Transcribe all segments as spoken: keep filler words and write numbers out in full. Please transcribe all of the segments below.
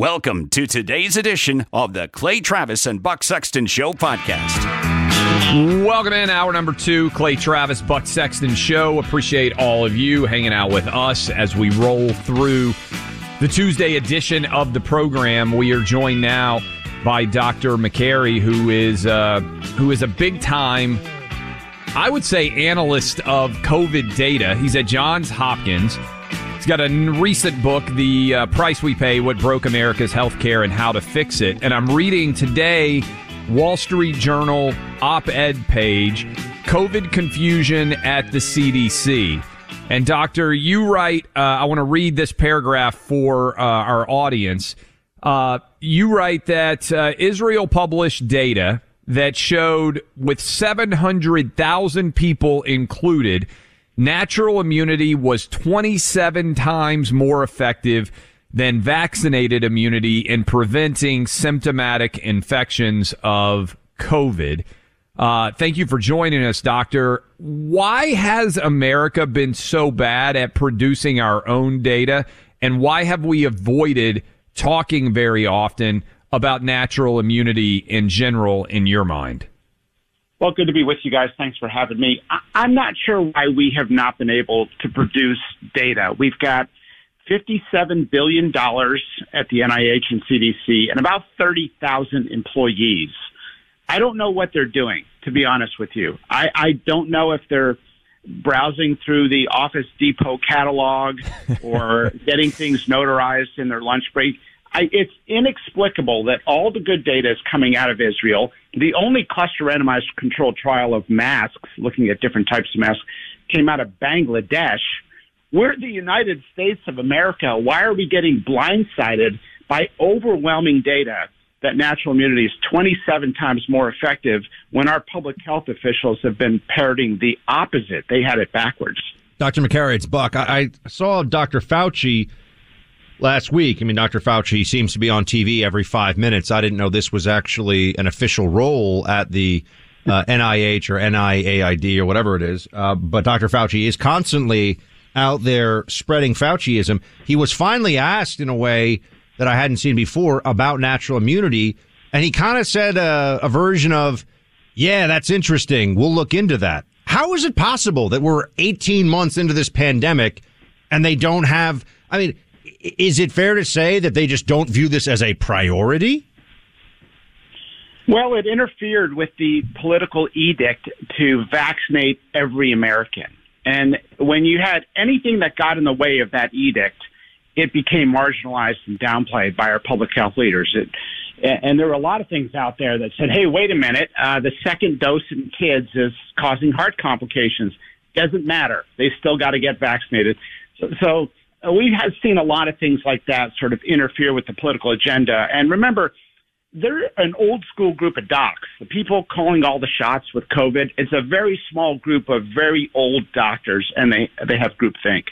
Welcome to today's edition of the Clay Travis and Buck Sexton Show podcast. Welcome in, hour number two, Clay Travis, Buck Sexton Show. Appreciate all of you hanging out with us as we roll through the Tuesday edition of the program. We are joined now by Doctor McCary, who is uh, who is a big-time, I would say, analyst of COVID data. He's at Johns Hopkins. He's got a recent book, The uh, Price We Pay, What Broke America's Healthcare and How to Fix It. And I'm reading today Wall Street Journal op-ed page, COVID confusion at the C D C. And Doctor, you write, uh, I want to read this paragraph for uh, our audience. Uh, you write that uh, Israel published data that showed, with seven hundred thousand people included, natural immunity was twenty-seven times more effective than vaccinated immunity in preventing symptomatic infections of COVID. Uh, thank you for joining us, Doctor. Why has America been so bad at producing our own data, and why have we avoided talking very often about natural immunity in general, in your mind? Well, good to be with you guys. Thanks for having me. I- I'm not sure why we have not been able to produce data. We've got fifty-seven billion dollars at the N I H and C D C and about thirty thousand employees. I don't know what they're doing, to be honest with you. I, I don't know if they're browsing through the Office Depot catalog or getting things notarized in their lunch break. I, it's inexplicable that all the good data is coming out of Israel. The only cluster randomized controlled trial of masks, looking at different types of masks, came out of Bangladesh. We're the United States of America. Why are we getting blindsided by overwhelming data that natural immunity is twenty-seven times more effective when our public health officials have been parroting the opposite? They had it backwards. Doctor McCary, it's Buck. I, I saw Doctor Fauci last week. I mean, Doctor Fauci seems to be on T V every five minutes. I didn't know this was actually an official role at the uh, N I H or N I A I D or whatever it is. Uh, but Doctor Fauci is constantly out there spreading Fauciism. He was finally asked in a way that I hadn't seen before about natural immunity, and he kind of said a, a version of, yeah, that's interesting. We'll look into that. How is it possible that we're eighteen months into this pandemic and they don't have, I mean, is it fair to say that they just don't view this as a priority? Well, it interfered with the political edict to vaccinate every American. And when you had anything that got in the way of that edict, it became marginalized and downplayed by our public health leaders. It, and there were a lot of things out there that said, hey, wait a minute, uh, the second dose in kids is causing heart complications. Doesn't matter. They still got to get vaccinated. So, so uh, we have seen a lot of things like that sort of interfere with the political agenda. And remember, they're an old school group of docs. The people calling all the shots with COVID, it's a very small group of very old doctors, and they, they have groupthink.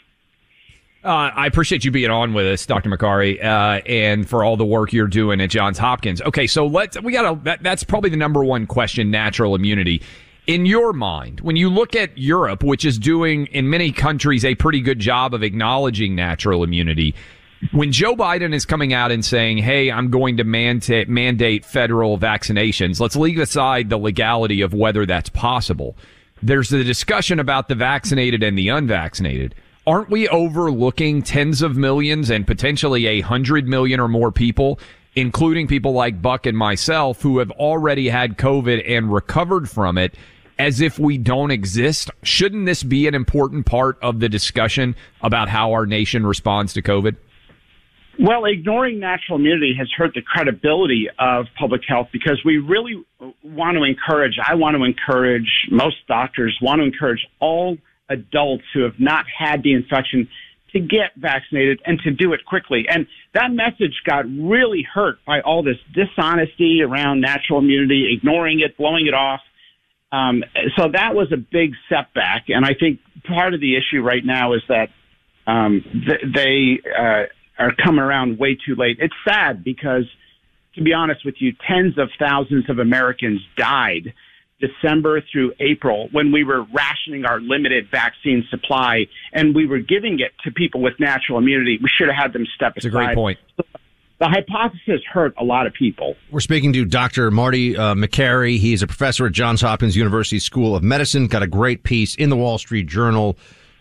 Uh, I appreciate you being on with us, Doctor McCary, uh, and for all the work you're doing at Johns Hopkins. Okay, so let's we got to. That, that's probably the number one question: natural immunity. In your mind, when you look at Europe, which is doing in many countries a pretty good job of acknowledging natural immunity, when Joe Biden is coming out and saying, "Hey, I'm going to mandate mandate federal vaccinations," let's leave aside the legality of whether that's possible. There's the discussion about the vaccinated and the unvaccinated. Aren't we overlooking tens of millions and potentially a hundred million or more people, including people like Buck and myself, who have already had COVID and recovered from it, as if we don't exist? Shouldn't this be an important part of the discussion about how our nation responds to COVID? Well, ignoring natural immunity has hurt the credibility of public health because we really want to encourage, I want to encourage, most doctors want to encourage all adults who have not had the infection to get vaccinated and to do it quickly. And that message got really hurt by all this dishonesty around natural immunity, ignoring it, blowing it off. Um, so that was a big setback. And I think part of the issue right now is that um, th- they uh, are coming around way too late. It's sad because, to be honest with you, tens of thousands of Americans died December through April when we were rationing our limited vaccine supply and we were giving it to people with natural immunity. We should have had them step That's aside. a great point. the hypothesis hurt a lot of people. We're speaking to Doctor Marty uh, Makary. He's a professor at Johns Hopkins University School of Medicine. Got a great piece in the Wall Street Journal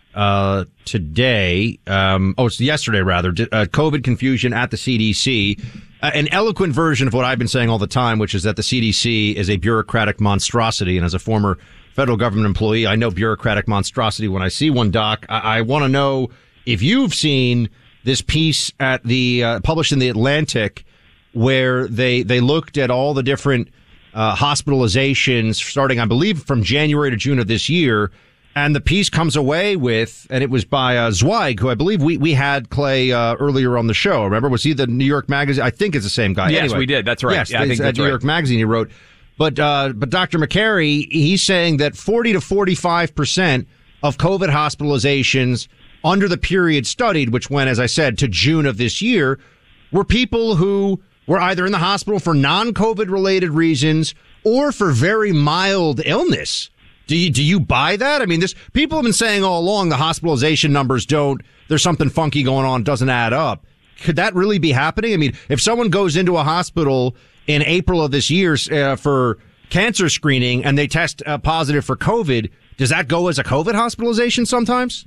uh, today. Um, oh, it's yesterday, rather. Uh, COVID confusion at the C D C. Uh, an eloquent version of what I've been saying all the time, which is that the C D C is a bureaucratic monstrosity. And as a former federal government employee, I know bureaucratic monstrosity when I see one, Doc. I, I want to know if you've seen this piece at the uh, published in the Atlantic, where they they looked at all the different uh, hospitalizations starting, I believe, from January to June of this year, and the piece comes away with, and it was by uh, Zweig, who I believe we we had Clay uh, earlier on the show. Remember, was he the New York Magazine? I think it's the same guy. Yes, anyway, we did. That's right. Yes, yeah, I think at that's New right. York Magazine he wrote. But uh, but Doctor Makary, he's saying that forty to forty-five percent of COVID hospitalizations under the period studied, which went, as I said, to June of this year, were people who were either in the hospital for non-COVID related reasons or for very mild illness. Do you, do you buy that? I mean, this, people have been saying all along the hospitalization numbers don't, there's something funky going on, doesn't add up. Could that really be happening? I mean, if someone goes into a hospital in April of this year uh, for cancer screening and they test uh, positive for COVID, does that go as a COVID hospitalization sometimes?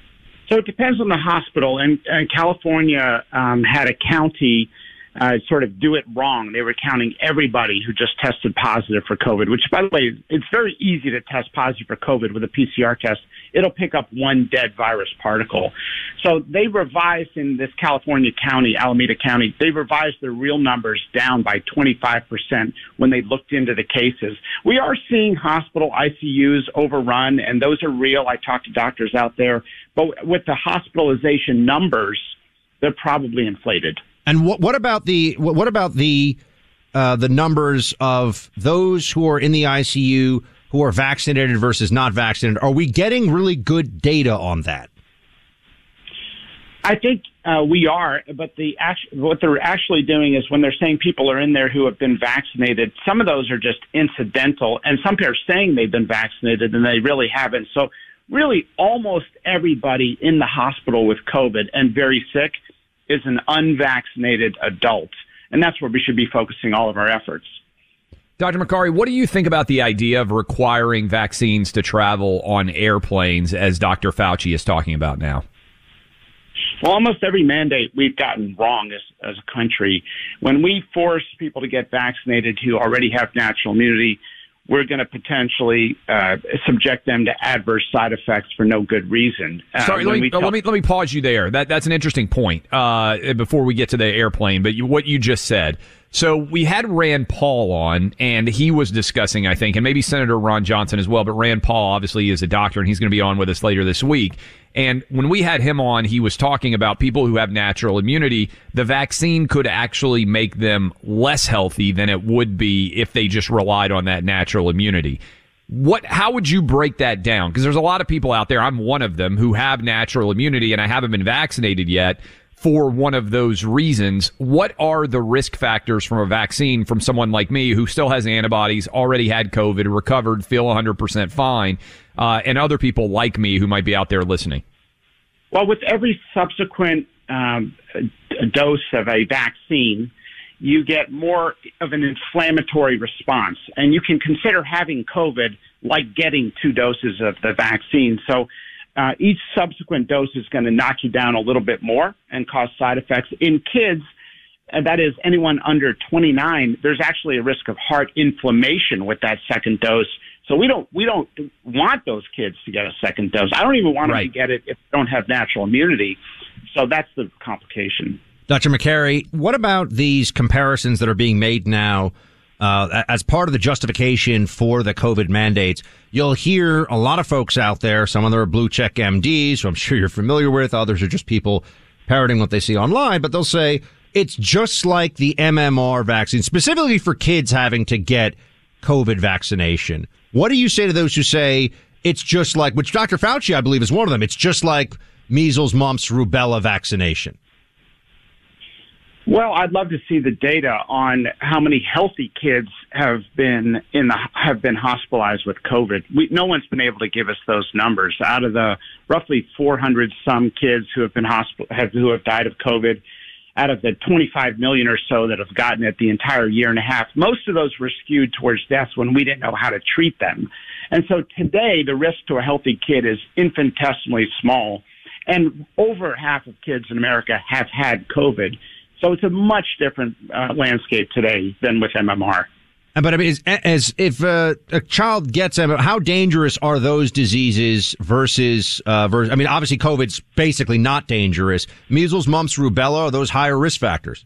So it depends on the hospital. And, and California um, had a county uh, sort of do it wrong. They were counting everybody who just tested positive for COVID, which, by the way, it's very easy to test positive for COVID with a P C R test. It'll pick up one dead virus particle. So they revised in this California county, Alameda County, they revised their real numbers down by twenty-five percent when they looked into the cases. We are seeing hospital I C Us overrun, and those are real. I talked to doctors out there. But with the hospitalization numbers, they're probably inflated. And what, what about the what about the uh, the numbers of those who are in the I C U who are vaccinated versus not vaccinated? Are we getting really good data on that? I think uh, we are, but the act- what they're actually doing is when they're saying people are in there who have been vaccinated, some of those are just incidental, and some people are saying they've been vaccinated and they really haven't. So really almost everybody in the hospital with COVID and very sick is an unvaccinated adult, and that's where we should be focusing all of our efforts. Doctor Makary, what do you think about the idea of requiring vaccines to travel on airplanes, as Doctor Fauci is talking about now? Well, almost every mandate we've gotten wrong as, as a country. When we force people to get vaccinated who already have natural immunity, we're going to potentially uh, subject them to adverse side effects for no good reason. Uh, Sorry, let me, tell- let me let me pause you there. That that's an interesting point. Uh, before we get to the airplane, but you, what you just said. So we had Rand Paul on, and he was discussing, I think, and maybe Senator Ron Johnson as well. But Rand Paul obviously is a doctor, and he's going to be on with us later this week. And when we had him on, he was talking about people who have natural immunity. The vaccine could actually make them less healthy than it would be if they just relied on that natural immunity. What? How would you break that down? Because there's a lot of people out there, I'm one of them, who have natural immunity, and I haven't been vaccinated yet for one of those reasons. What are the risk factors from a vaccine from someone like me who still has antibodies, already had COVID, recovered, feel one hundred percent fine, uh, and other people like me who might be out there listening? Well, with every subsequent um, dose of a vaccine, you get more of an inflammatory response. And you can consider having COVID like getting two doses of the vaccine. So uh, each subsequent dose is going to knock you down a little bit more and cause side effects. In kids, and that is anyone under twenty-nine, there's actually a risk of heart inflammation with that second dose. So we don't we don't want those kids to get a second dose. I don't even want Right. them to get it if they don't have natural immunity. So that's the complication. Doctor Makary, what about these comparisons that are being made now uh, as part of the justification for the COVID mandates? You'll hear a lot of folks out there, some of them are blue check M Ds, who I'm sure you're familiar with. Others are just people parroting what they see online, but they'll say it's just like the M M R vaccine, specifically for kids having to get COVID vaccination. What do you say to those who say it's just like, which Doctor Fauci, I believe, is one of them, it's just like measles, mumps, rubella vaccination? Well, I'd love to see the data on how many healthy kids have been in the have been hospitalized with COVID. We, no one's been able to give us those numbers. Out of the roughly four hundred some kids who have been hospital have, who have died of COVID, out of the twenty-five million or so that have gotten it the entire year and a half, most of those were skewed towards deaths when we didn't know how to treat them. And so today, the risk to a healthy kid is infinitesimally small. And over half of kids in America have had COVID. So it's a much different uh, landscape today than with M M R. But I mean, as, as if uh, a child gets M M R, how dangerous are those diseases versus, uh, versus, I mean, obviously COVID's basically not dangerous. Measles, mumps, rubella, are those higher risk factors?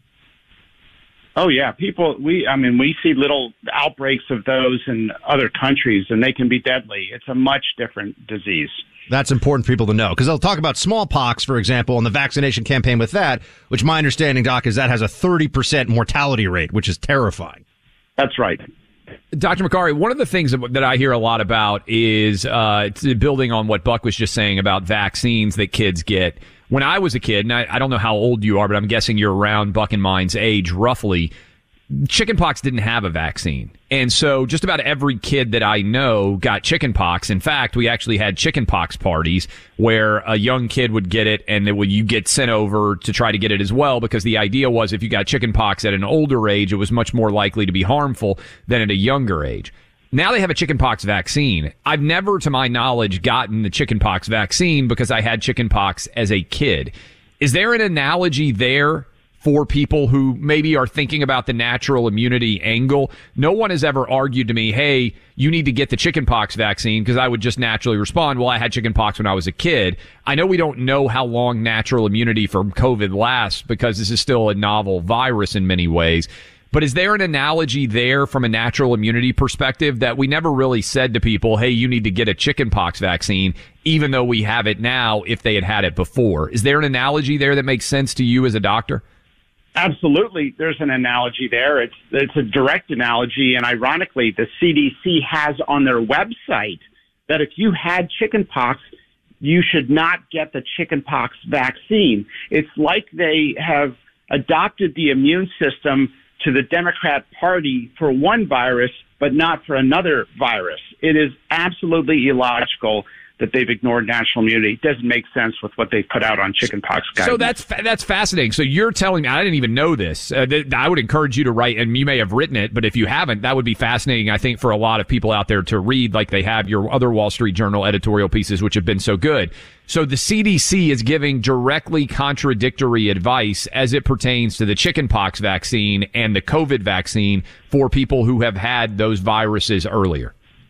Oh, yeah. People, we, I mean, we see little outbreaks of those in other countries, and they can be deadly. It's a much different disease. That's important for people to know, because they'll talk about smallpox, for example, and the vaccination campaign with that, which my understanding, Doc, is that has a thirty percent mortality rate, which is terrifying. That's right. Doctor Makary, one of the things that I hear a lot about is uh, building on what Buck was just saying about vaccines that kids get. When I was a kid, and I, I don't know how old you are, but I'm guessing you're around Buck and mine's age roughly, chickenpox didn't have a vaccine. And so just about every kid that I know got chickenpox. In fact, we actually had chickenpox parties where a young kid would get it and then you get sent over to try to get it as well, because the idea was if you got chickenpox at an older age, it was much more likely to be harmful than at a younger age. Now they have a chickenpox vaccine. I've never, to my knowledge, gotten the chickenpox vaccine because I had chickenpox as a kid. Is there an analogy there for people who maybe are thinking about the natural immunity angle? No one has ever argued to me, hey, you need to get the chickenpox vaccine, because I would just naturally respond, well, I had chickenpox when I was a kid. I know we don't know how long natural immunity from COVID lasts because this is still a novel virus in many ways. But is there an analogy there from a natural immunity perspective that we never really said to people, hey, you need to get a chickenpox vaccine, even though we have it now if they had had it before? Is there an analogy there that makes sense to you as a doctor? Absolutely. There's an analogy there. It's it's a direct analogy. And ironically, the C D C has on their website that if you had chickenpox, you should not get the chickenpox vaccine. It's like they have adopted the immune system to the Democrat Party for one virus, but not for another virus. It is absolutely illogical that they've ignored natural immunity. It doesn't make sense with what they put out on chickenpox guidance. So that's that's fascinating. So you're telling me, I didn't even know this. Uh, th- I would encourage you to write, and you may have written it, but if you haven't, that would be fascinating, I think, for a lot of people out there to read, like they have your other Wall Street Journal editorial pieces, which have been so good. So the C D C is giving directly contradictory advice as it pertains to the chickenpox vaccine and the COVID vaccine for people who have had those viruses earlier.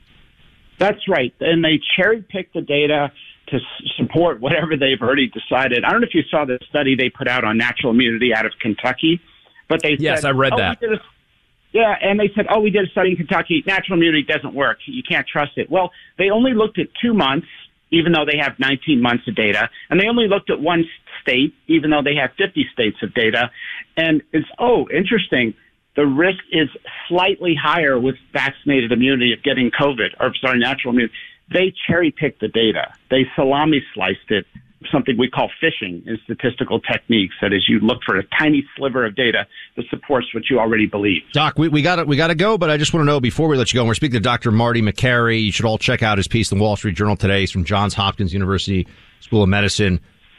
That's right. And they cherry-pick the data to s- support whatever they've already decided. I don't know if you saw the study they put out on natural immunity out of Kentucky, but they yes, said, I read oh, that. We did a, yeah, and they said, oh, we did a study in Kentucky. Natural immunity doesn't work. You can't trust it. Well, they only looked at two months, even though they have nineteen months of data, and they only looked at one state, even though they have fifty states of data. And it's, oh, interesting. The risk is slightly higher with vaccinated immunity of getting COVID, or sorry, natural immunity. They cherry-picked the data. They salami-sliced it, something we call fishing in statistical techniques. That is, you look for a tiny sliver of data that supports what you already believe. Doc, we, we got we got to go, but I just want to know before we let you go, and we're speaking to Doctor Marty Makary. You should all check out his piece in the Wall Street Journal today. He's from Johns Hopkins University School of Medicine.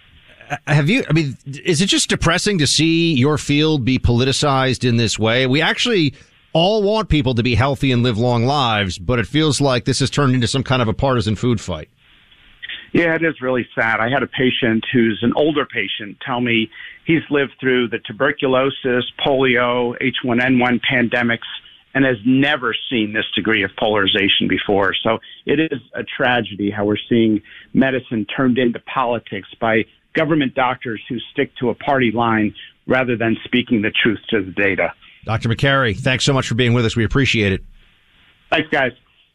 Have you, I mean, is it just depressing to see your field be politicized in this way? We actually all want people to be healthy and live long lives, but it feels like this has turned into some kind of a partisan food fight. Yeah, it is really sad. I had a patient who's an older patient tell me he's lived through the tuberculosis, polio, H one N one pandemics, and has never seen this degree of polarization before. So it is a tragedy how we're seeing medicine turned into politics by government doctors who stick to a party line rather than speaking the truth to the data. Doctor Makary, thanks so much for being with us. We appreciate it. Thanks, guys.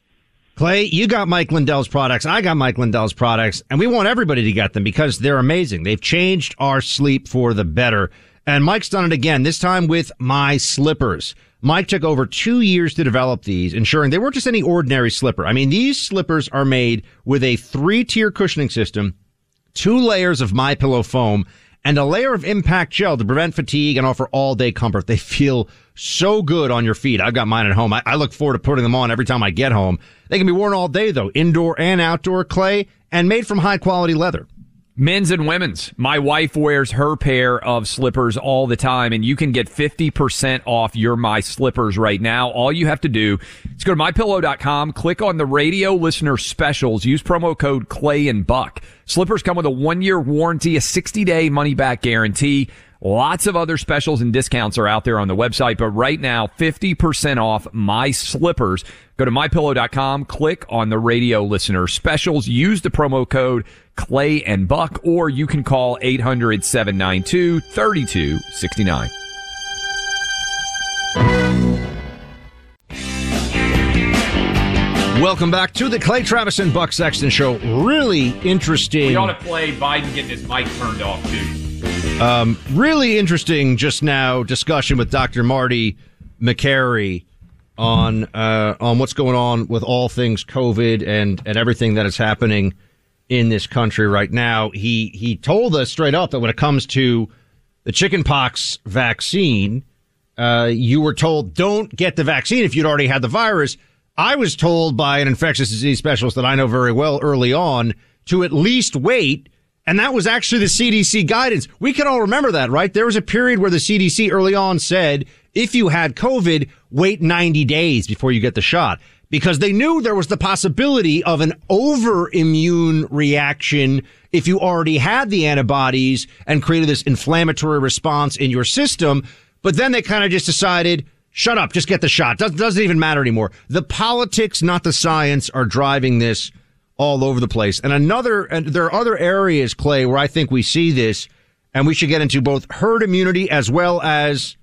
Clay, you got Mike Lindell's products. I got Mike Lindell's products, and we want everybody to get them because they're amazing. They've changed our sleep for the better. And Mike's done it again, this time with My Slippers. Mike took over two years to develop these, ensuring they weren't just any ordinary slipper. I mean, these slippers are made with a three-tier cushioning system, two layers of MyPillow foam, and a layer of impact gel to prevent fatigue and offer all-day comfort. They feel so good on your feet. I've got mine at home. I, I look forward to putting them on every time I get home. They can be worn all day, though, indoor and outdoor, Clay, and made from high-quality leather. Men's and women's. My wife wears her pair of slippers all the time, and you can get fifty percent off your My Slippers right now. All you have to do is go to my pillow dot com, click on the radio listener specials, use promo code Clay and Buck. Slippers come with a one-year warranty, a sixty-day money-back guarantee. Lots of other specials and discounts are out there on the website, but right now, fifty percent off My Slippers. Go to my pillow dot com, click on the radio listener specials, use the promo code Clay and Buck, or you can call eight hundred, seven nine two, three two six nine. Welcome back to the Clay Travis and Buck Sexton Show. Really interesting. We ought to play Biden getting his mic turned off, too. Um, really interesting just now discussion with Doctor Marty Makary on uh, on what's going on with all things COVID and, and everything that is happening in this country right now. He he told us straight up that when it comes to the chickenpox vaccine, uh, you were told don't get the vaccine if you'd already had the virus. I was told by an infectious disease specialist that I know very well early on to at least wait. And that was actually the C D C guidance. We can all remember that, right? There was a period where the C D C early on said, if you had COVID, wait ninety days before you get the shot, because they knew there was the possibility of an over-immune reaction if you already had the antibodies and created this inflammatory response in your system. But then they kind of just decided, shut up, just get the shot. Doesn't, doesn't even matter anymore. The politics, not the science, are driving this all over the place. And another, and there are other areas, Clay, where I think we see this, and we should get into both herd immunity as well as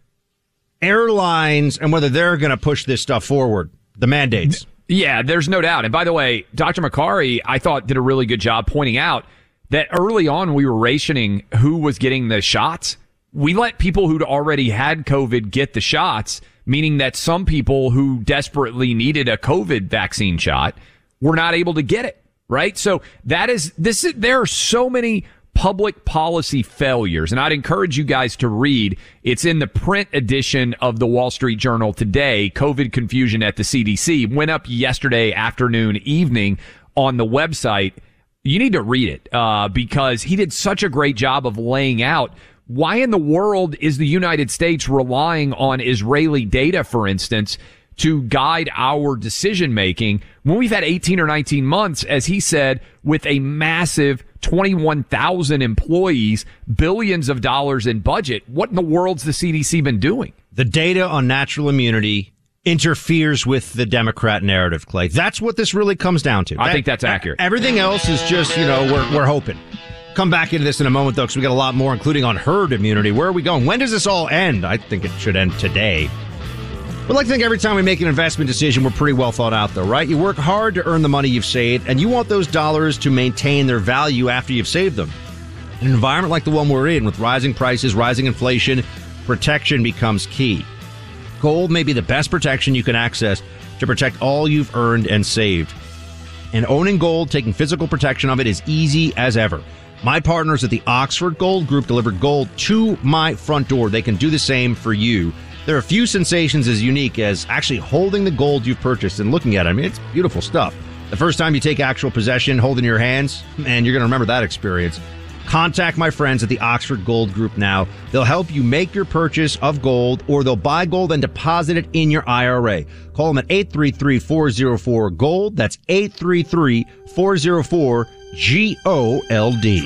airlines and whether they're going to push this stuff forward, the mandates. Yeah, there's no doubt. And by the way, Doctor Makary, I thought, did a really good job pointing out that early on we were rationing who was getting the shots. We let people who'd already had COVID get the shots, meaning that some people who desperately needed a COVID vaccine shot were not able to get it. Right. So that is this. Is, there are so many public policy failures, and I'd encourage you guys to read. It's in the print edition of the Wall Street Journal today. COVID confusion at the C D C went up yesterday afternoon, evening on the website. You need to read it uh, because he did such a great job of laying out why in the world is the United States relying on Israeli data, for instance, to guide our decision making when we've had eighteen or nineteen months, as he said, with a massive twenty-one thousand employees, billions of dollars in budget. What in the world's the C D C been doing? The data on natural immunity interferes with the Democrat narrative, Clay. That's what this really comes down to. I that, think that's accurate. Everything else is just, you know, we're, we're hoping. Come back into this in a moment, though, because we got a lot more, including on herd immunity. Where are we going? When does this all end? I think it should end today. But like to think every time we make an investment decision, we're pretty well thought out, though, right? You work hard to earn the money you've saved, and you want those dollars to maintain their value after you've saved them. In an environment like the one we're in, with rising prices, rising inflation, protection becomes key. Gold may be the best protection you can access to protect all you've earned and saved. And owning gold, taking physical protection of it, is easy as ever. My partners at the Oxford Gold Group deliver gold to my front door. They can do the same for you. There are few sensations as unique as actually holding the gold you've purchased and looking at it. I mean, it's beautiful stuff. The first time you take actual possession, holding your hands, man, you're going to remember that experience. Contact my friends at the Oxford Gold Group now. They'll help you make your purchase of gold, or they'll buy gold and deposit it in your I R A. Call them at eight three three, four oh four, GOLD. That's eight three three, four oh four, G O L D.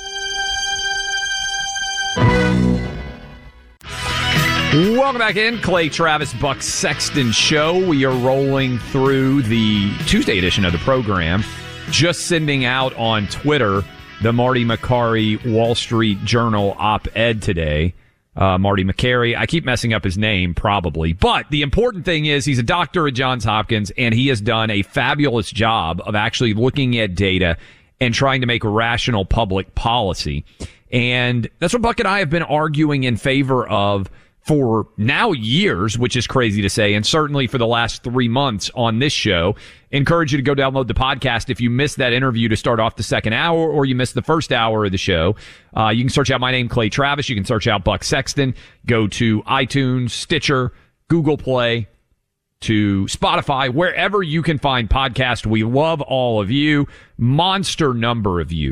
Welcome back in. Clay Travis, Buck Sexton Show. We are rolling through the Tuesday edition of the program. Just sending out on Twitter the Marty Makary Wall Street Journal op-ed today. Uh, Marty Makary. I keep messing up his name, probably. But the important thing is he's a doctor at Johns Hopkins, and he has done a fabulous job of actually looking at data and trying to make rational public policy. And that's what Buck and I have been arguing in favor of for now years, which is crazy to say, and certainly for the last three months on this show. Encourage you to go download the podcast if you missed that interview to start off the second hour, or you missed the first hour of the show. Uh, you can search out my name, Clay Travis. You can search out Buck Sexton. Go to iTunes, Stitcher, Google Play, to Spotify, wherever you can find podcasts. We love all of you. Monster number of you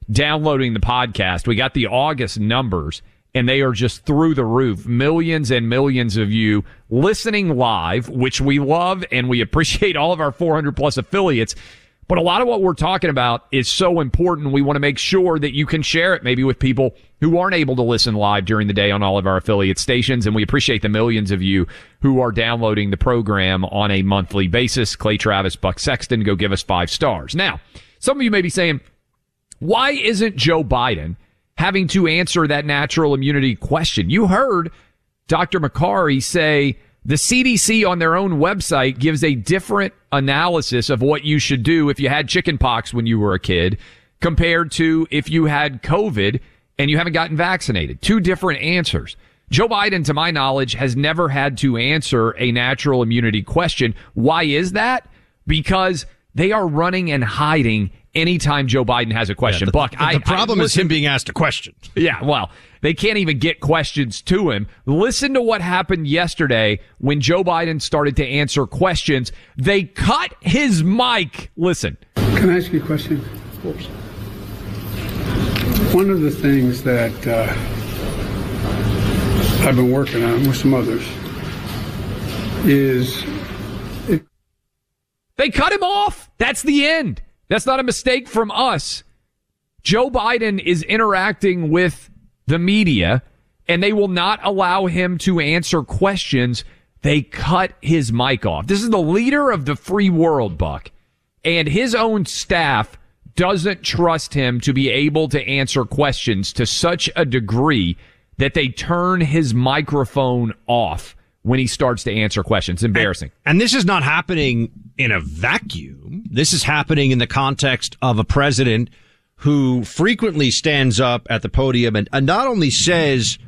downloading the podcast. We got the August numbers, and they are just through the roof. Millions and millions of you listening live, which we love, and we appreciate all of our four hundred plus affiliates. But a lot of what we're talking about is so important. We want to make sure that you can share it maybe with people who aren't able to listen live during the day on all of our affiliate stations. And we appreciate the millions of you who are downloading the program on a monthly basis. Clay Travis, Buck Sexton, go give us five stars. Now, some of you may be saying, why isn't Joe Biden having to answer that natural immunity question? You heard Doctor Makary say the C D C on their own website gives a different analysis of what you should do if you had chickenpox when you were a kid compared to if you had COVID and you haven't gotten vaccinated. Two different answers. Joe Biden, to my knowledge, has never had to answer a natural immunity question. Why is that? Because they are running and hiding anytime Joe Biden has a question. Yeah, the, Buck, the, I, the problem I, is him being asked a question. Yeah, well, they can't even get questions to him. Listen to what happened yesterday when Joe Biden started to answer questions. They cut his mic. Listen. Can I ask you a question? Oops. One of the things that uh, I've been working on with some others is... It- they cut him off. That's the end. That's not a mistake from us. Joe Biden is interacting with the media, and they will not allow him to answer questions. They cut his mic off. This is the leader of the free world, Buck, and his own staff doesn't trust him to be able to answer questions to such a degree that they turn his microphone off when he starts to answer questions. Embarrassing. And, and this is not happening in a vacuum. This is happening in the context of a president who frequently stands up at the podium and, and not only says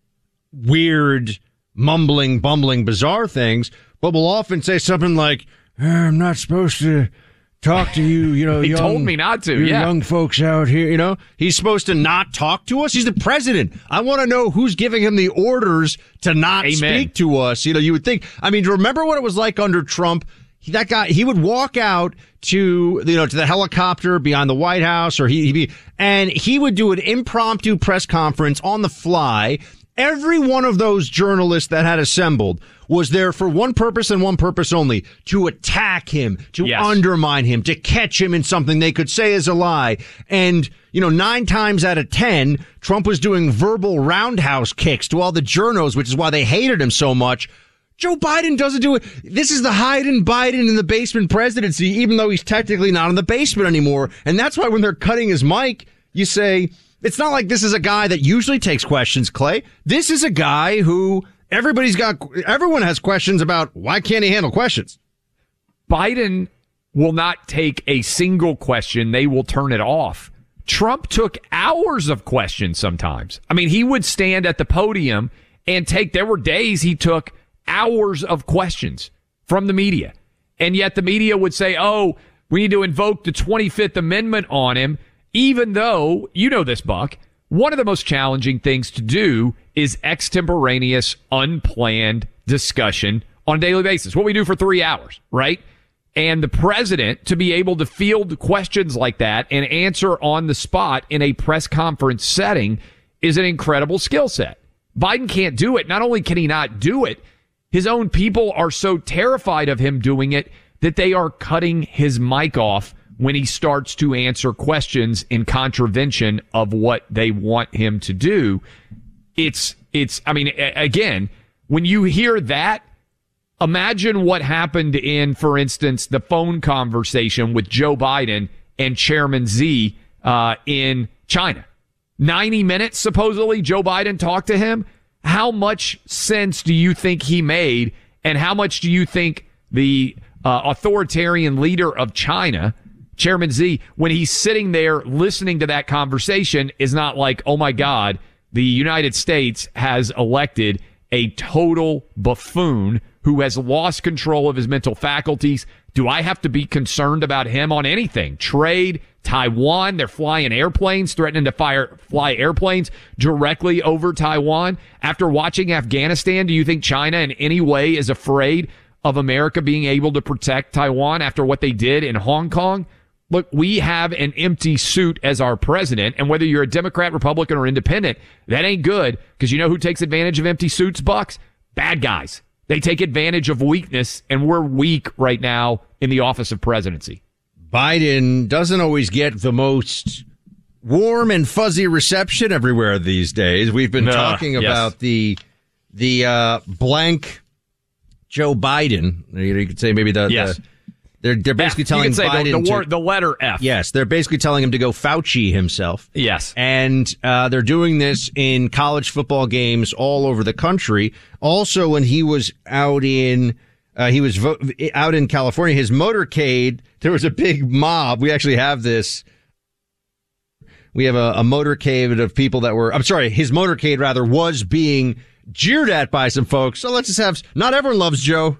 weird, mumbling, bumbling, bizarre things, but will often say something like, I'm not supposed to talk to you, you know, he young, told me not to, you yeah. young folks out here, you know. He's supposed to not talk to us. He's the president. I want to know who's giving him the orders to not Amen. speak to us. You know, you would think, I mean, remember what it was like under Trump? That guy, he would walk out to, you know, to the helicopter behind the White House, or he, he'd be, and he would do an impromptu press conference on the fly. Every one of those journalists that had assembled was there for one purpose and one purpose only, to attack him, to yes. undermine him, to catch him in something they could say is a lie. And, you know, nine times out of ten, Trump was doing verbal roundhouse kicks to all the journos, which is why they hated him so much. Joe Biden doesn't do it. This is the hiding Biden in the basement presidency, even though he's technically not in the basement anymore. And that's why when they're cutting his mic, you say, it's not like this is a guy that usually takes questions, Clay. This is a guy who everybody's got, everyone has questions about why can't he handle questions? Biden will not take a single question. They will turn it off. Trump took hours of questions sometimes. I mean, he would stand at the podium and take, there were days he took hours of questions from the media. And yet the media would say, oh, we need to invoke the twenty-fifth Amendment on him, even though, you know this, Buck, one of the most challenging things to do is extemporaneous, unplanned discussion on a daily basis. What we do for three hours, right? And the president to be able to field questions like that and answer on the spot in a press conference setting is an incredible skill set. Biden can't do it. Not only can he not do it, his own people are so terrified of him doing it that they are cutting his mic off when he starts to answer questions in contravention of what they want him to do. It's, it's, I mean, again, when you hear that, imagine what happened in, for instance, the phone conversation with Joe Biden and Chairman Xi uh, in China. ninety minutes, supposedly, Joe Biden talked to him. How much sense do you think he made, and how much do you think the uh, authoritarian leader of China, Chairman Xi, when he's sitting there listening to that conversation, is not like, oh my God, the United States has elected a total buffoon who has lost control of his mental faculties? Do I have to be concerned about him on anything? Trade, Taiwan, they're flying airplanes, threatening to fire, fly airplanes directly over Taiwan. After watching Afghanistan, do you think China in any way is afraid of America being able to protect Taiwan after what they did in Hong Kong? look, we have an empty suit as our president, and whether you're a Democrat, Republican, or independent, that ain't good, because you know who takes advantage of empty suits, Bucks? Bad guys. They take advantage of weakness, and we're weak right now in the office of presidency. Biden doesn't always get the most warm and fuzzy reception everywhere these days. We've been uh, talking yes. about the the uh, blank Joe Biden. You, know, you could say maybe the, yes. the they're they're basically F. telling Biden the, the, to, word, the letter F. Yes, they're basically telling him to go Fauci himself. Yes, and uh, they're doing this in college football games all over the country. Also, when he was out in uh, he was vo- out in California, his motorcade. There was a big mob. We actually have this. We have a, a motorcade of people that were, I'm sorry, his motorcade rather was being jeered at by some folks. So let's just have, not everyone loves Joe.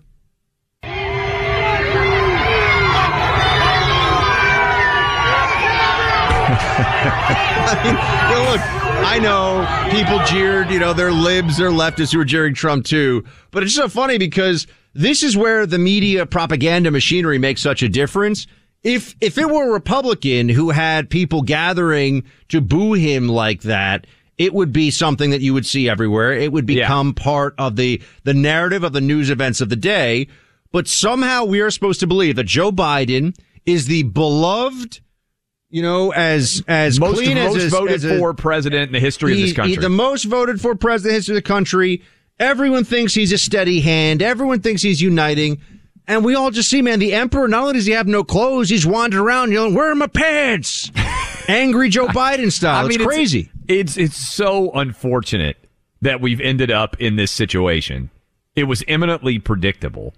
I mean, you know, look, I know people jeered, you know, they're libs, they're leftists who were jeering Trump too. But it's so funny because this is where the media propaganda machinery makes such a difference. If if it were a Republican who had people gathering to boo him like that, it would be something that you would see everywhere. It would become yeah. part of the, the narrative of the news events of the day. But somehow we are supposed to believe that Joe Biden is the beloved, you know, as as most, clean most as, voted as a, for president in the history he, of this country. He, the most voted for president in the history of the country. Everyone thinks he's a steady hand. Everyone thinks he's uniting. And we all just see, man, the emperor, not only does he have no clothes, he's wandering around yelling, "Where are my pants?" Angry Joe Biden style. I mean, it's crazy. It's, it's, it's so unfortunate that we've ended up in this situation. It was eminently predictable.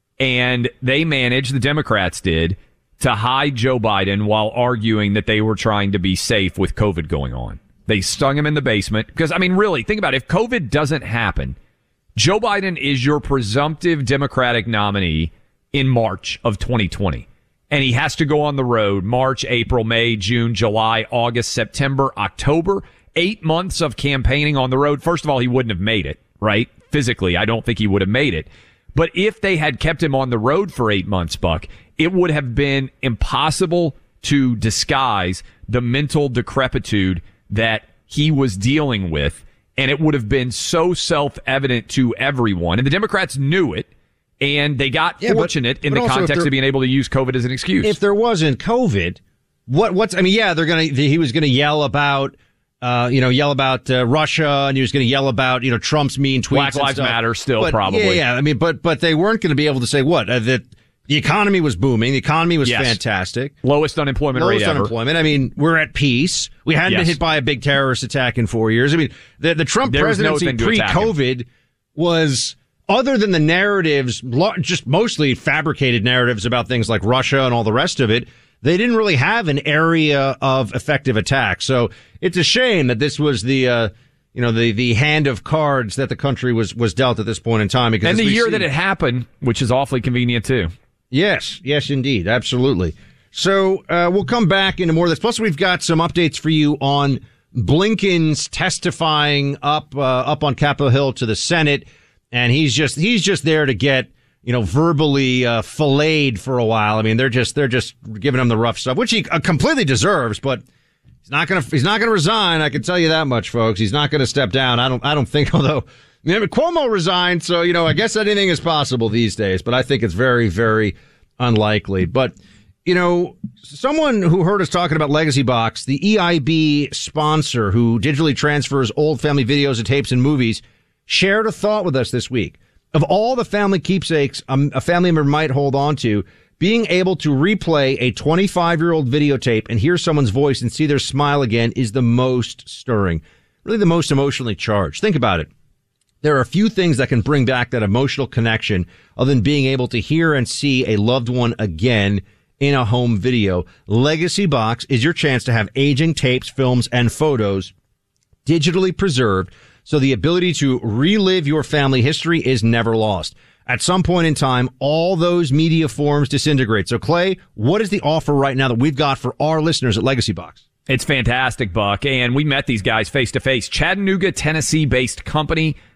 And they managed, the Democrats did, to hide Joe Biden while arguing that they were trying to be safe with COVID going on. They stung him in the basement. Because, I mean, really, think about it. If COVID doesn't happen, Joe Biden is your presumptive Democratic nominee in March of twenty twenty. And he has to go on the road March, April, May, June, July, August, September, October. Eight months of campaigning on the road. First of all, he wouldn't have made it, right? Physically, I don't think he would have made it. But if they had kept him on the road for eight months, Buck, it would have been impossible to disguise the mental decrepitude that he was dealing with. And it would have been so self-evident to everyone. And the Democrats knew it. And they got yeah, fortunate but, in but the context there, of being able to use COVID as an excuse. If there wasn't COVID, what, what's, I mean, yeah, they're going to, he was going to yell about, uh, you know, yell about uh, Russia, and he was going to yell about, you know, Trump's mean tweets. Black and Lives stuff. Matter still but, probably. Yeah, yeah. I mean, but, but they weren't going to be able to say what? Uh, that the economy was booming. The economy was yes. fantastic. Lowest unemployment Lowest rate unemployment. ever. I mean, we're at peace. We hadn't yes. been hit by a big terrorist attack in four years. I mean, the, the Trump There's presidency no pre-COVID was, other than the narratives, just mostly fabricated narratives about things like Russia and all the rest of it, they didn't really have an area of effective attack. So it's a shame that this was the, uh, you know, the, the hand of cards that the country was, was dealt at this point in time. Because and the year see, that it happened, which is awfully convenient too. Yes, yes, indeed. Absolutely. So uh, we'll come back into more of this. Plus, we've got some updates for you on Blinken's testifying up, uh, up on Capitol Hill to the Senate. And he's just, he's just there to get, you know, verbally, uh, filleted for a while. I mean, they're just, they're just giving him the rough stuff, which he uh, completely deserves, but he's not going to, he's not going to resign. I can tell you that much, folks. He's not going to step down. I don't, I don't think, although, I mean, Cuomo resigned. So, you know, I guess anything is possible these days, but I think it's very, very unlikely. But, you know, someone who heard us talking about Legacy Box, the E I B sponsor who digitally transfers old family videos and tapes and movies, shared a thought with us this week. Of all the family keepsakes um, a family member might hold on to, being able to replay a twenty-five-year-old videotape and hear someone's voice and see their smile again is the most stirring, really the most emotionally charged. Think about it. There are a few things that can bring back that emotional connection other than being able to hear and see a loved one again in a home video. Legacy Box is your chance to have aging tapes, films, and photos digitally preserved, so the ability to relive your family history is never lost. At some point in time, all those media forms disintegrate. So, Clay, what is the offer right now that we've got for our listeners at Legacy Box? It's fantastic, Buck. And we met these guys face to face. Chattanooga, Tennessee-based company.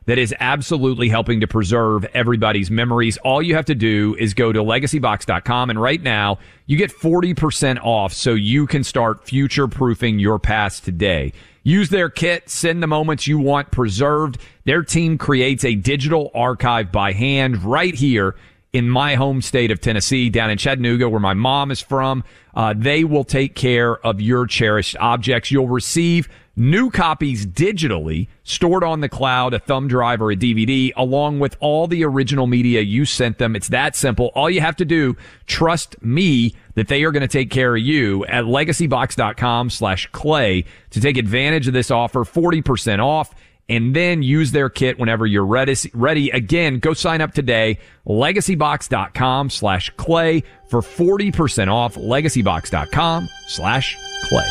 that is absolutely helping to preserve everybody's memories. All you have to do is go to legacy box dot com, and right now you get forty percent off so you can start future-proofing your past today. Use their kit, send the moments you want preserved. Their team creates a digital archive by hand right here in my home state of Tennessee, down in Chattanooga, where my mom is from. Uh, they will take care of your cherished objects. You'll receive new copies digitally, stored on the cloud, a thumb drive or a D V D, along with all the original media you sent them. It's that simple. All you have to do, trust me that they are going to take care of you at legacy box dot com slash clay to take advantage of this offer, forty percent off, and then use their kit whenever you're ready. Ready. Again, go sign up today, legacy box dot com slash clay for forty percent off, legacy box dot com slash clay.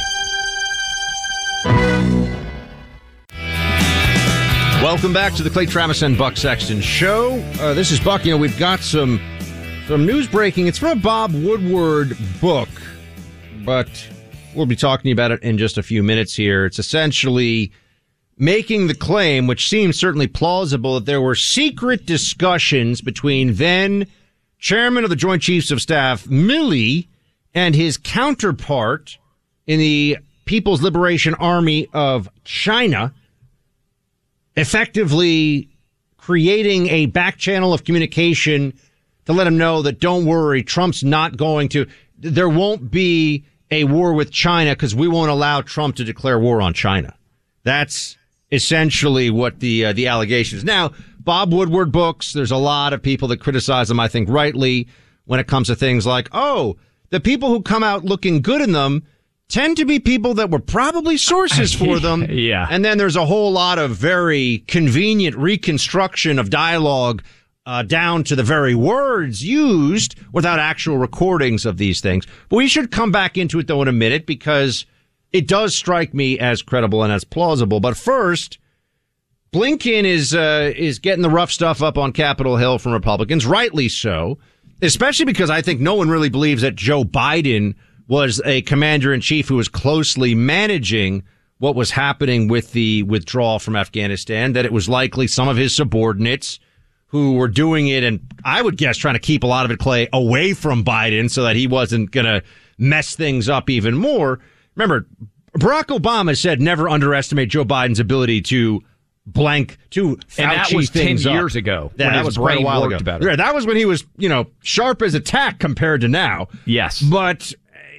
Welcome back to the Clay Travis and Buck Sexton Show. Uh, this is Buck. You know, we've got some some news breaking. It's from a Bob Woodward book, but we'll be talking about it in just a few minutes here. It's essentially making the claim, which seems certainly plausible, that there were secret discussions between then Chairman of the Joint Chiefs of Staff, Milley, and his counterpart in the People's Liberation Army of China, effectively creating a back channel of communication to let him know that, don't worry, Trump's not going to, there won't be a war with China because we won't allow Trump to declare war on China. That's essentially what the uh, the allegation is. Now, Bob Woodward books, there's a lot of people that criticize them, I think rightly, when it comes to things like, oh, the people who come out looking good in them tend to be people that were probably sources for them. Yeah. And then there's a whole lot of very convenient reconstruction of dialogue uh, down to the very words used without actual recordings of these things. But we should come back into it, though, in a minute, because it does strike me as credible and as plausible. But first, Blinken is uh, is getting the rough stuff up on Capitol Hill from Republicans, rightly so, especially because I think no one really believes that Joe Biden was a commander-in-chief who was closely managing what was happening with the withdrawal from Afghanistan, that it was likely some of his subordinates who were doing it, and I would guess trying to keep a lot of it, Clay, away from Biden so that he wasn't going to mess things up even more. Remember, Barack Obama said never underestimate Joe Biden's ability to blank, to Fauci and that was things ten up. years ago. Yeah, when that his was quite a brain while worked ago. better. Yeah, that was when he was, you know, sharp as a tack compared to now. Yes. But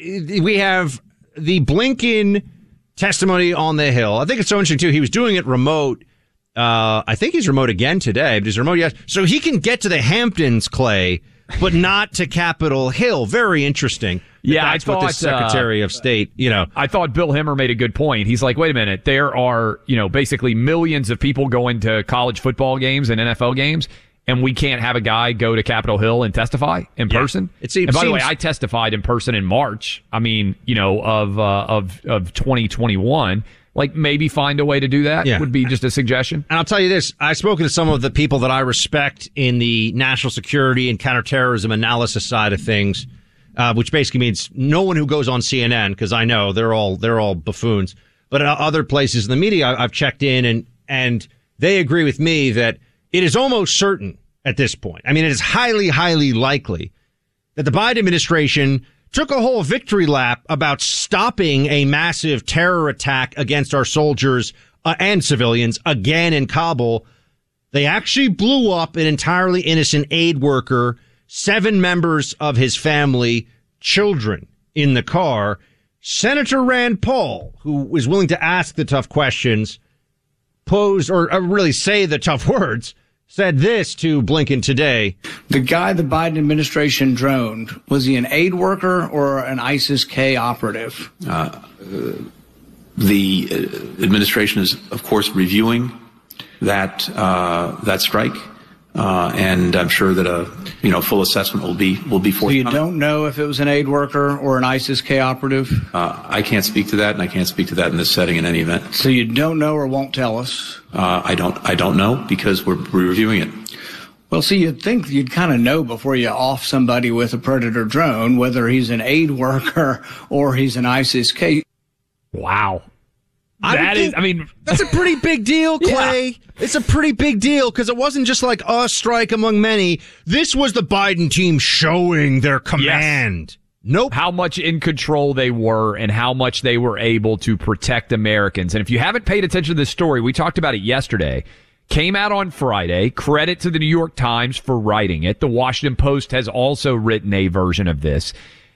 we have the Blinken testimony on the Hill. I think it's so interesting, too. He was doing it remote. Uh, I think he's remote again today, but he's remote, yes. So he can get to the Hamptons, Clay, but not to Capitol Hill. Very interesting. Yeah, that's I thought what the Secretary uh, of State, you know. I thought Bill Hemmer made a good point. He's like, wait a minute, there are, you know, basically millions of people going to college football games and N F L games, and we can't have a guy go to Capitol Hill and testify in yeah. person. It seems, and by seems, the way, I testified in person in March. I mean, you know, of uh, of of twenty twenty-one. Like, maybe find a way to do that yeah. would be just a suggestion. And I'll tell you this, I've spoken to some of the people that I respect in the national security and counterterrorism analysis side of things, uh, which basically means no one who goes on C N N, because I know they're all they're all buffoons. But at other places in the media, I've checked in, and and they agree with me that it is almost certain at this point. I mean, it is highly, highly likely that the Biden administration took a whole victory lap about stopping a massive terror attack against our soldiers uh, and civilians again in Kabul. They actually blew up an entirely innocent aid worker, seven members of his family, children in the car. Senator Rand Paul, who was willing to ask the tough questions, posed or, or really say the tough words, said this to Blinken today. The guy the Biden administration droned, was he an aid worker or an ISIS-K operative? Uh, uh, the uh, administration is, of course, reviewing that uh, that strike, uh, and I'm sure that a you know full assessment will be will be forthcoming. So you don't know if it was an aid worker or an ISIS-K operative? Uh, I can't speak to that, and I can't speak to that in this setting in any event. So you don't know or won't tell us? Uh, I don't. I don't know because we're, we're reviewing it. Well, see, you'd think you'd kind of know before you off somebody with a Predator drone whether he's an aid worker or he's an ISIS-K. Wow. I that is, think I mean, that's a pretty big deal, Clay. Yeah. It's a pretty big deal because it wasn't just like a strike among many. This was the Biden team showing their command. Yes. Nope. How much in control they were and how much they were able to protect Americans. And if you haven't paid attention to this story, we talked about it yesterday. Came out on Friday. Credit to the New York Times for writing it. The Washington Post has also written a version of this.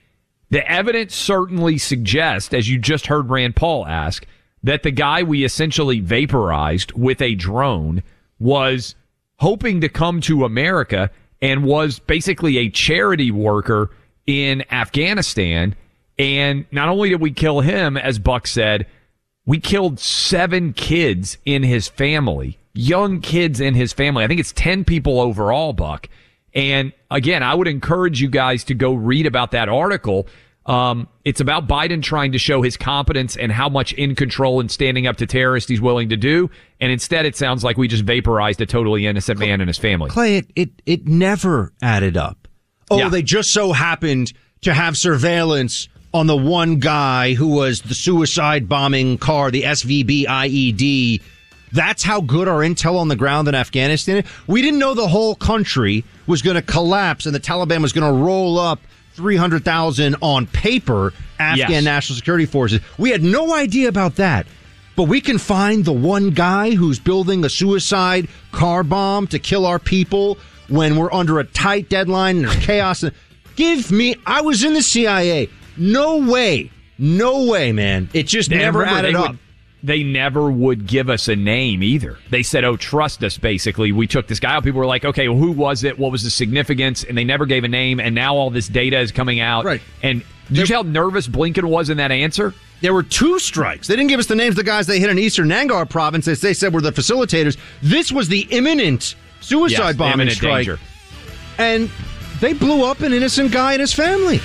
The evidence certainly suggests, as you just heard Rand Paul ask, that the guy we essentially vaporized with a drone was hoping to come to America and was basically a charity worker in Afghanistan. And not only did we kill him, as Buck said, we killed seven kids in his family, young kids in his family. I think it's ten people overall, Buck. And again, I would encourage you guys to go read about that article. Um, it's about Biden trying to show his competence and how much in control and standing up to terrorists he's willing to do. And instead, it sounds like we just vaporized a totally innocent man and his family. Clay, it, it, it never added up. Oh, yeah. They just so happened to have surveillance on the one guy who was the suicide bombing car, the S V B I E D. That's how good our intel on the ground in Afghanistan is. We didn't know the whole country was going to collapse and the Taliban was going to roll up three hundred thousand on paper Afghan yes. National Security Forces. We had no idea about that. But we can find the one guy who's building a suicide car bomb to kill our people when we're under a tight deadline and there's chaos. Give me, I was in the C I A. No way. No way, man. It just they never remember, added they up. Would, they never would give us a name either. They said, oh, trust us, basically. We took this guy out. People were like, okay, well, who was it? What was the significance? And they never gave a name. And now all this data is coming out. Right. And did you see how nervous Blinken was in that answer? There were two strikes. They didn't give us the names of the guys they hit in Eastern Nangar province. As they said were the facilitators. This was the imminent suicide yes, bombing imminent strike. Danger. And they blew up an innocent guy and his family.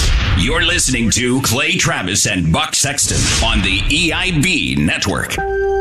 You're listening to Clay Travis and Buck Sexton on the E I B Network.